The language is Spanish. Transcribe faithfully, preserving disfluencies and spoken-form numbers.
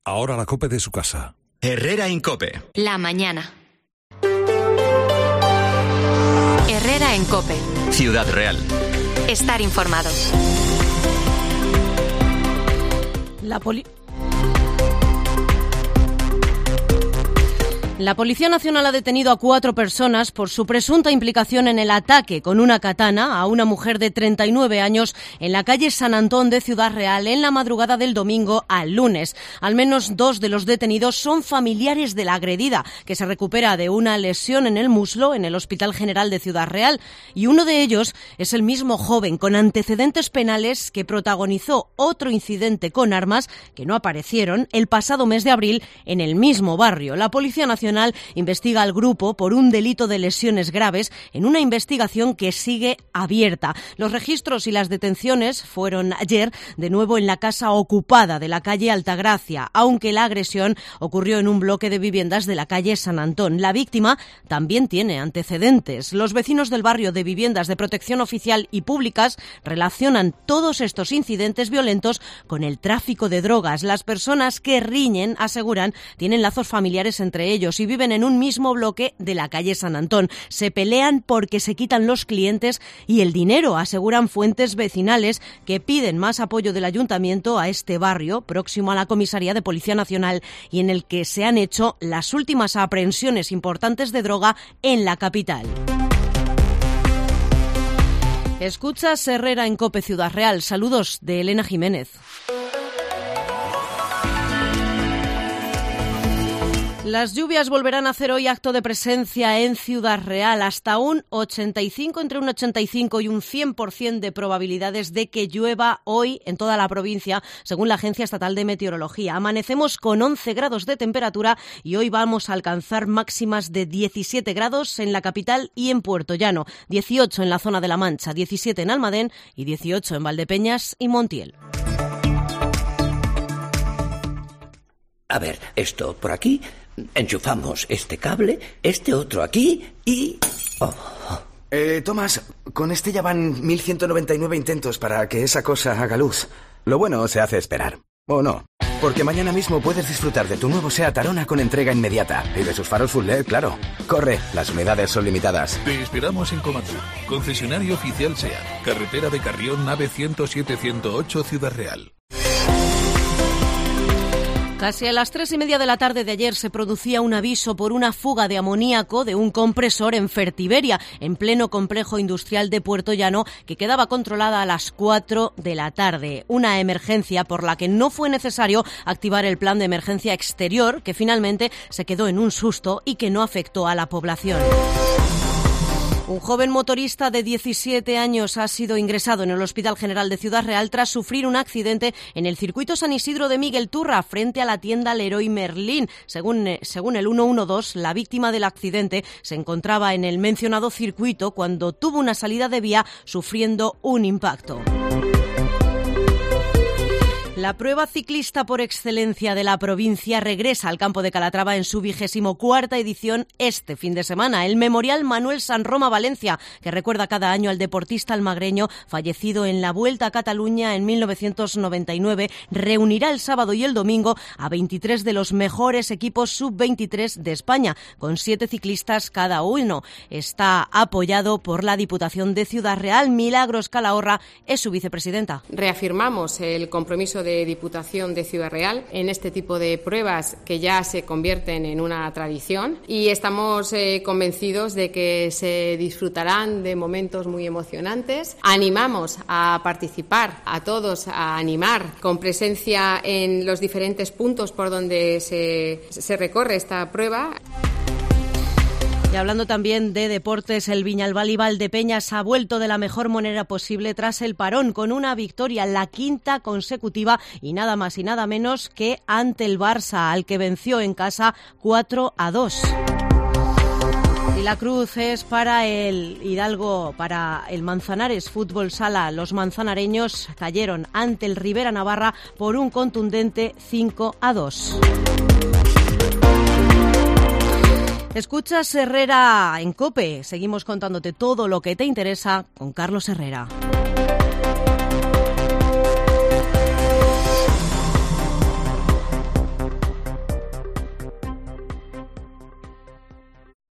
Ahora la COPE de su casa. Herrera en COPE. La mañana. Herrera en COPE. Ciudad Real. Estar informado. La poli... La Policía Nacional ha detenido a cuatro personas por su presunta implicación en el ataque con una katana a una mujer de treinta y nueve años en la calle San Antón de Ciudad Real en la madrugada del domingo al lunes. Al menos dos de los detenidos son familiares de la agredida, que se recupera de una lesión en el muslo en el Hospital General de Ciudad Real. Y uno de ellos es el mismo joven con antecedentes penales que protagonizó otro incidente con armas que no aparecieron el pasado mes de abril en el mismo barrio. La Policía Nacional investiga al grupo por un delito de lesiones graves en una investigación que sigue abierta. Los registros y las detenciones fueron ayer de nuevo en la casa ocupada de la calle Altagracia, aunque la agresión ocurrió en un bloque de viviendas de la calle San Antón. La víctima también tiene antecedentes. Los vecinos del barrio de viviendas de protección oficial y públicas relacionan todos estos incidentes violentos con el tráfico de drogas. Las personas que riñen, aseguran, tienen lazos familiares entre ellos y viven en un mismo bloque de la calle San Antón. Se pelean porque se quitan los clientes y el dinero, aseguran fuentes vecinales que piden más apoyo del ayuntamiento a este barrio, próximo a la comisaría de Policía Nacional y en el que se han hecho las últimas aprehensiones importantes de droga en la capital. Escuchas Herrera en COPE Ciudad Real. Saludos de Elena Jiménez. Las lluvias volverán a hacer hoy acto de presencia en Ciudad Real, hasta un ochenta y cinco, entre un ochenta y cinco y un cien por ciento de probabilidades de que llueva hoy en toda la provincia, según la Agencia Estatal de Meteorología. Amanecemos con once grados de temperatura y hoy vamos a alcanzar máximas de diecisiete grados en la capital y en Puerto Llano, dieciocho en la zona de La Mancha, diecisiete en Almadén y dieciocho en Valdepeñas y Montiel. A ver, esto por aquí, enchufamos este cable, este otro aquí y... Oh. Eh, Tomás, con este ya van mil ciento noventa y nueve intentos para que esa cosa haga luz. Lo bueno se hace esperar. ¿O no? Porque mañana mismo puedes disfrutar de tu nuevo SEAT Arona con entrega inmediata. Y de sus faros full L E D, claro. Corre, las unidades son limitadas. Te esperamos en Comatur, concesionario oficial SEAT, carretera de Carrión, nave ciento siete ciento ocho, Ciudad Real. Casi a las tres y media de la tarde de ayer se producía un aviso por una fuga de amoníaco de un compresor en Fertiberia, en pleno complejo industrial de Puerto Llano, que quedaba controlada a las cuatro de la tarde. Una emergencia por la que no fue necesario activar el plan de emergencia exterior, que finalmente se quedó en un susto y que no afectó a la población. Un joven motorista de diecisiete años ha sido ingresado en el Hospital General de Ciudad Real tras sufrir un accidente en el circuito San Isidro de Miguel Turra, frente a la tienda Leroy Merlin. Según, según el ciento doce, la víctima del accidente se encontraba en el mencionado circuito cuando tuvo una salida de vía sufriendo un impacto. La prueba ciclista por excelencia de la provincia regresa al campo de Calatrava en su vigésimo cuarta edición este fin de semana. El Memorial Manuel San Roma Valencia, que recuerda cada año al deportista almagreño fallecido en la Vuelta a Cataluña en mil novecientos noventa y nueve, reunirá el sábado y el domingo a veintitrés de los mejores equipos sub veintitrés de España, con siete ciclistas cada uno. Está apoyado por la Diputación de Ciudad Real. Milagros Calahorra es su vicepresidenta. Reafirmamos el compromiso de de Diputación de Ciudad Real en este tipo de pruebas que ya se convierten en una tradición y estamos eh, convencidos de que se disfrutarán de momentos muy emocionantes. Animamos a participar, a todos a animar con presencia en los diferentes puntos por donde se, se recorre esta prueba. Y hablando también de deportes, el Viñalbal y Valdepeñas ha vuelto de la mejor manera posible tras el parón, con una victoria, la quinta consecutiva y nada más y nada menos que ante el Barça, al que venció en casa cuatro a dos. Y la cruz es para el Hidalgo, para el Manzanares Fútbol Sala. Los manzanareños cayeron ante el Rivera Navarra por un contundente cinco a dos. Escuchas Herrera en COPE. Seguimos contándote todo lo que te interesa con Carlos Herrera.